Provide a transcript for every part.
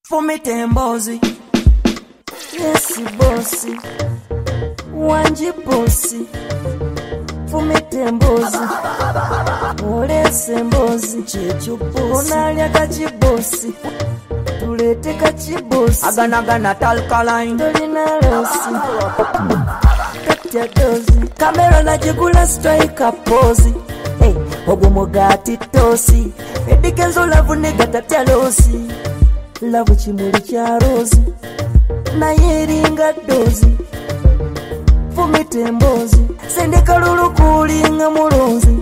Fumite mbozi. Yes bossy. Wanji bossy. Fumite mbozi. Olese mbozi. Chechu bossy. Onalya kachibosi. Tulete kachibosi. Agana talkaline. Dolina losi. Katya dozi. Kamera najigula strike pose. Hey, ogumugati tosi. Edikenzo lavu negatatya losi. Lavu chimuli cha rozi. Na yeringa dozi. Fumite mbozi. Sendeka lulu kulinga mulonzi.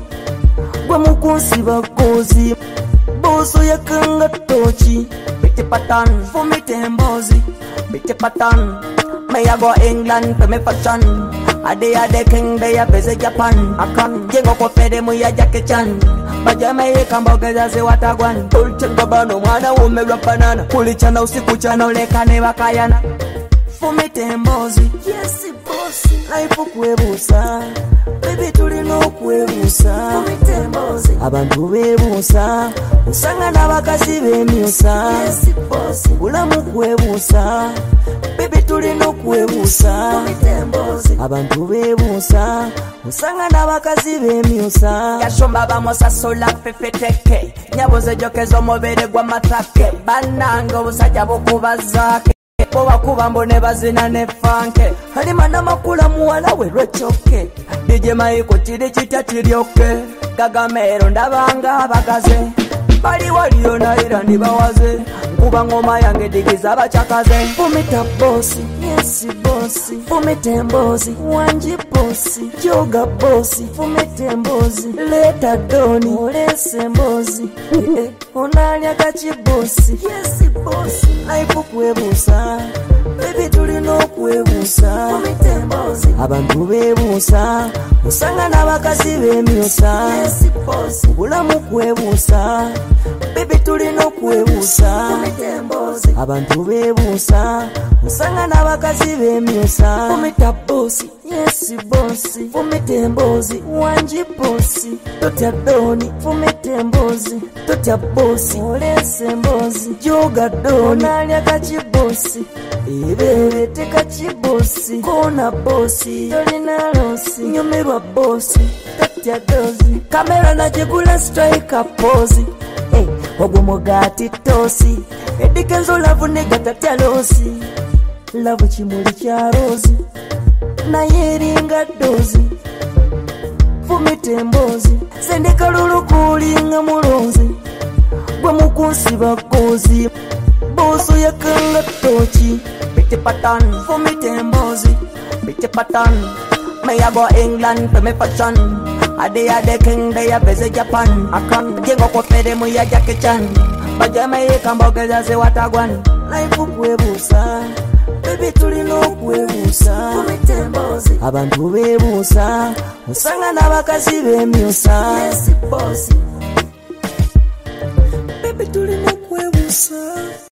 Gwe mukunsi bakozi. Boso yakanga tochi. Biti patan. Fumite mbozi. Biti patan. May I go England for me fashion. Ade king they a busy Japan. I can jengo ko fede mu ya Jackie Chan. Jamaica mbogeza si watagwan. Tulchenga bano mwana ume banana. Kulichana usiku chana ulekane wakayana. Fumite mbozi. Yes bossy. Laifu kwebusa. Baby tulino kwebusa. Fumite mbozi. Abantu bebusa. Usanga nabakazi bemyusa. Yes bossy. Ulamu kwebusa. Baby tulino kwebusa. Fumite mbozi. Abantu bebusa. Usanga nabakazi bemyusa. Yashomba bamosa sola fefeteke. Nyaboze jokezo mobere gwa matake. Bananga busajja bokubazake. Boba kuba mbone bazina ne fanke. Halimana makula muwala we rwechoke. DJ Maiko chiri chita chiryoke. Gagamero ndabanga bagaze. Bali waliyo na ira nibawaze. Kuba ngoma yange digiza bachakaze. Fumita bossy, yes bossy. Fumite mbozi, wanji bossy. Joga bossy, fumite mbozi. Leta doni, olese mbozi. Onalya kachi bossy, yes bossy. Laifu kwebusa, baby tulino kwebusa. Fumite mbozi. Abantu bebusa, usanga nabakazi bemyusa. Yes bossy. Ulamu kwebusa, baby tulino kwebusa. Fumite mbozi. Abantu bebusa, usanga nabakazi bemyusa. Fumita bossy, yes bossy. Fumite mbozi, wanji bossy. Totya doni, fumite mbozi. Totya bossy, olese mbozi. Joga doni, onalya kachibosi. Ibebe teka chibosi. Kona bossy, dolina losi. Nyumirwa bossy, totya dozi. Kamera najigula strike pose. Hey, ogumugati tosi. Edikenzo lavu negatatya losi. Lavu chimuli cha rozi. Na yeringa dozi. Fumite mbozi. Sendeka lulu kulinga mulonzi. Gwe mukunsi bakozi. Boso yakanga tochi. Biti patan. Fumite mbozi. Biti patan. May I go England for me fashion. Ade king they a busy Japan. I can jengo ko fede mu ya Jackie Chan. Jamaica mbogeza si watagwan. Laifu kwebusa. Baby tulino kwebusa. Fumite mbozi. Abantu bebusa. Usanga nabakazi bemyusa. Yes bossy. Baby tulino kwebusa.